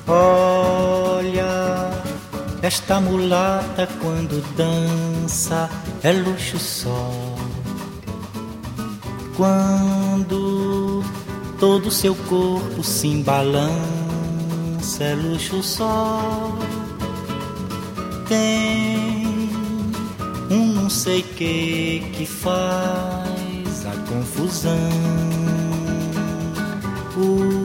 Olha, esta mulata quando dança é luxo só. Quando todo seu corpo se embalança é luxo só. Tem um não sei que faz a confusão.